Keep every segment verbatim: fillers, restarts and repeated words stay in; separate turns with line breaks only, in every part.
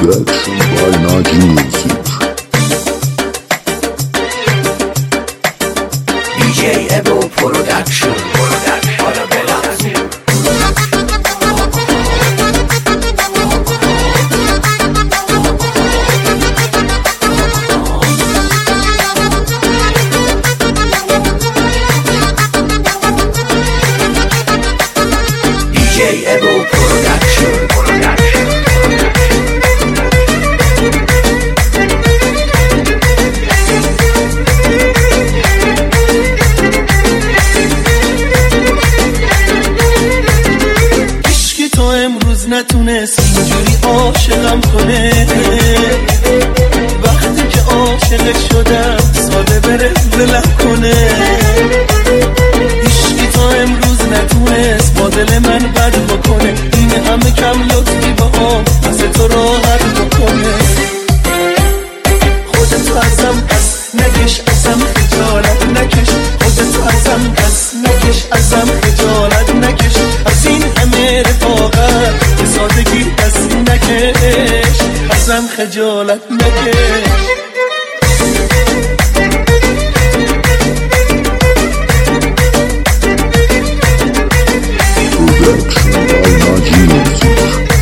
Production by Naji Music.
دی جی Ebo Production. Arabella. دی جی Ebo Production.
نتونست اینجوری عاشقم کنه، وقتی که عاشق شدم ساده بره ولم کنه. هیچکی تا امروز نتونست با دل من بد بکنه، این همه کم لطفی با هم واسه تو راحت بکنه. خودتو ازم پس نکش، ازم خجالت نکش، خودتو ازم پس نکش، ازم خجالت نکش. از این همه رفاقت به سادگی دست نکش، ازم خجالت نکش.
Production by Naji Music.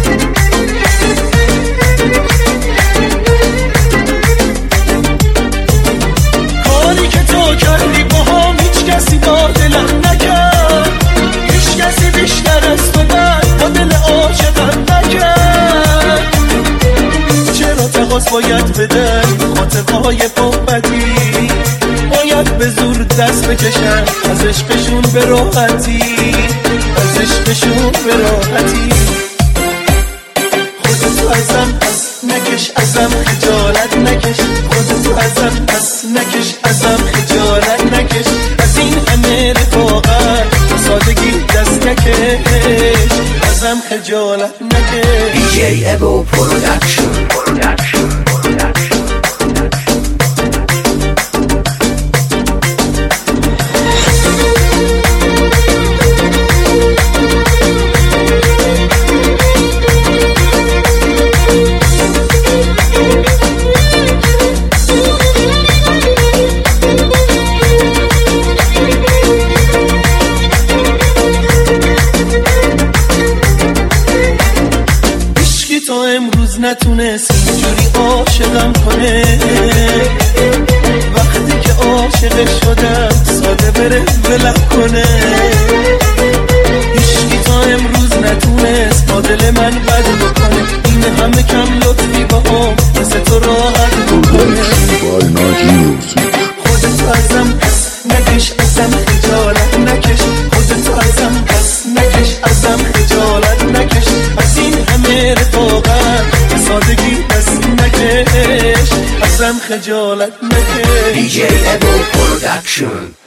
کاری که تو کردی با هم هیچ کسی با دلم نکرد، هیچ کسی بیشتر از تو بد با دل عاشقم نکرد. چرا تقاس باید بدن خاطرهای صحبتی، باید به زور دست بکشن از عشقشون به راحتی، از عشقشون به راحتی. خودتو ازم پس نکش، ازم خجالت نکش، خودتو ازم پس نکش، ازم خجالت نکش. از این همه رفاقت به سادگی دست نکش، ازم خجالت نکش.
دی جی Ebo Production.
تا امروز نتونست اینجوری عاشقم کنه، وقتی که عاشق شدم ساده بره ولم کنه. هیچکی تا امروز نتونست با دل من بد بکنه، این همه کم لطفی با هم مثل تو راحت بکنه.
Production by Naji Music.
خودتو ازم پس نکش، ازم خجالت نکش، خودتو ازم پس نکش، ازم خجالت نکش. از این همه رفاقت به سادگی دست نکش، ازم خجالت نکش.
دی جی Ebo Production.